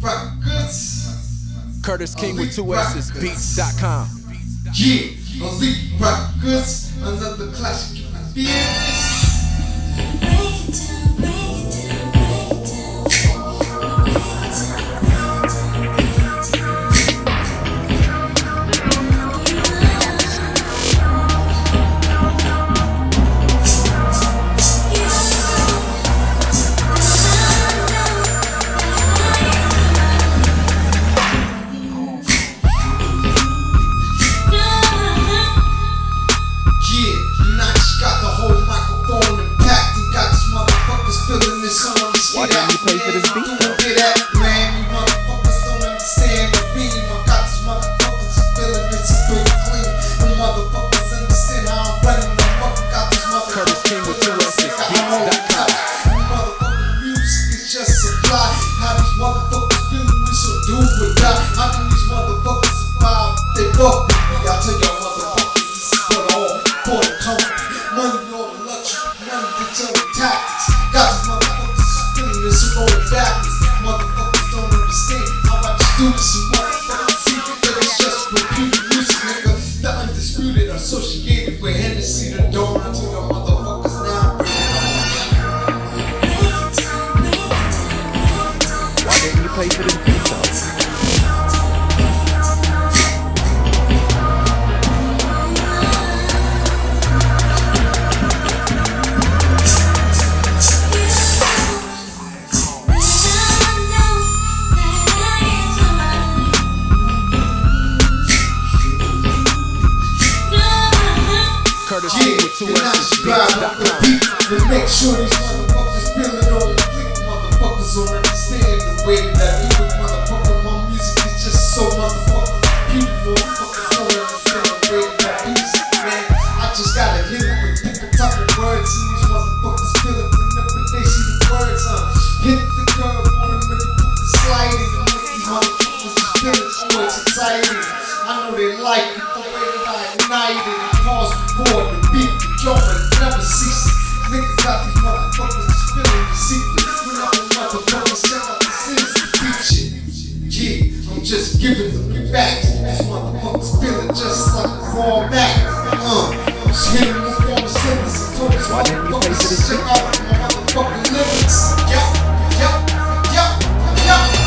Records. Curtis King with 2 S's, beats.com. Yeah, Elite Records, another classic. Fearless. Why didn't you pay for this beat though? Curtis King with 2 S's, beats.com. Music is just supply. How these motherfuckers feel we should do or die. How can these motherfuckers survive? They fuck with me. I tell y'all motherfuckers, this is for all for the company. Money, all the luxury, money to tell the tactics. Got these motherfuckers feeling this and going backwards. Motherfuckers don't understand how I just do this and motherfuckers see that it's just repeated music, nigga. The undisputed associated with Hennessy, the door to the motherfuckers now. Why didn't you pay for this beat though? Curtis King with 2 S's, beats.com. Make sure these motherfuckers feel it on the fleek. Motherfuckers don't understand the way that I do it. Motherfucker, my music is just so motherfucking beautiful. Motherfuckers don't understand the way that I use it, man. I just gotta hit it with different type of words, and these motherfuckers feel it whenever they see the words. Hit the curve on them and put the sliding. And make these motherfuckers just feel it. Oh, it's exciting. I know they like it the way that I ignite it. And pause before the beat, the drum, and never ceases. Niggas got these motherfuckers just feeling the secret. When I'm a motherfuckers, check out the sins to beat shit. Yeah, I'm just giving them back. These motherfuckers feeling just like a raw back. Just hitting them with form of sentence and told these motherfuckers to check out my motherfucking lyrics. Yup, yup, yup, yup.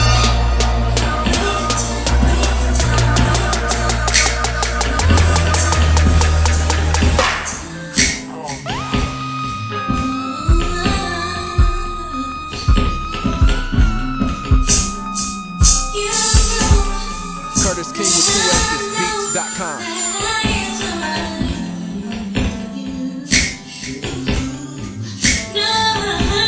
Curtis King with 2 S's, beats.com.